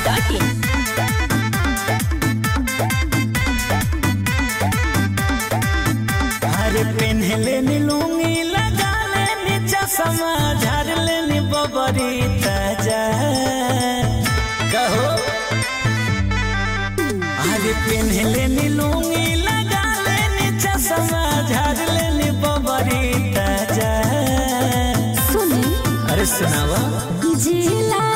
masti.in. अरे पेन्हले नी लुंगी लगा ले नी चश्मा झाड़ ले नी बबरी ताजा कहो। अरे पेन्हले नी लुंगी लगा ले नी चश्मा झाड़ ले नी बबरी ताजा। सुनी अरे सुनावा जिला